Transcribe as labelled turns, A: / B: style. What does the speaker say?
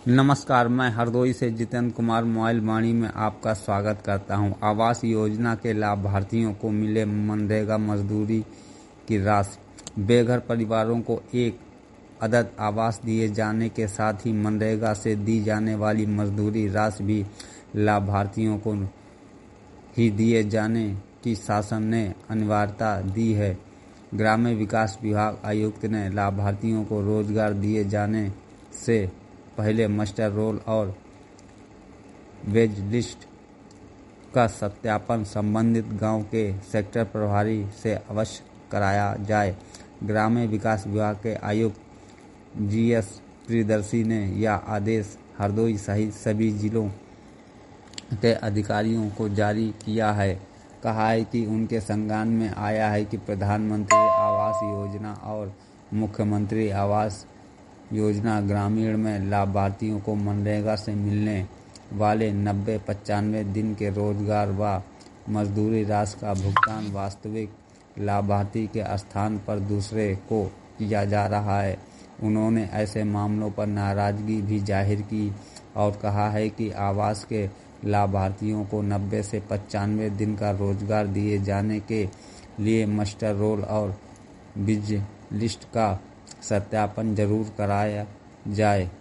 A: नमस्कार, मैं हरदोई से जितेंद्र कुमार मोबाइल वाणी में आपका स्वागत करता हूं। आवास योजना के लाभार्थियों को मिले मनरेगा मजदूरी की राशि। बेघर परिवारों को एक अदद आवास दिए जाने के साथ ही मनरेगा से दी जाने वाली मजदूरी राशि भी लाभार्थियों को ही दिए जाने की शासन ने अनिवार्यता दी है। ग्राम्य विकास विभाग आयुक्त ने लाभार्थियों को रोजगार दिए जाने से पहले मास्टर रोल और वेज लिस्ट का सत्यापन संबंधित गांव के सेक्टर प्रभारी से अवश्य कराया जाए। ग्राम्य विकास विभाग के आयुक्त जीएस प्रियदर्शी ने यह आदेश हरदोई सहित सभी जिलों के अधिकारियों को जारी किया है। कहा है कि उनके संज्ञान में आया है कि प्रधानमंत्री आवास योजना और मुख्यमंत्री आवास योजना ग्रामीण में लाभार्थियों को मनरेगा से मिलने वाले 90-95 दिन के रोजगार व मजदूरी राशि का भुगतान वास्तविक लाभार्थी के स्थान पर दूसरे को किया जा रहा है। उन्होंने ऐसे मामलों पर नाराजगी भी जाहिर की और कहा है कि आवास के लाभार्थियों को 90 से 95 दिन का रोजगार दिए जाने के लिए मास्टर रोल और विज लिस्ट का सत्यापन जरूर कराया जाए।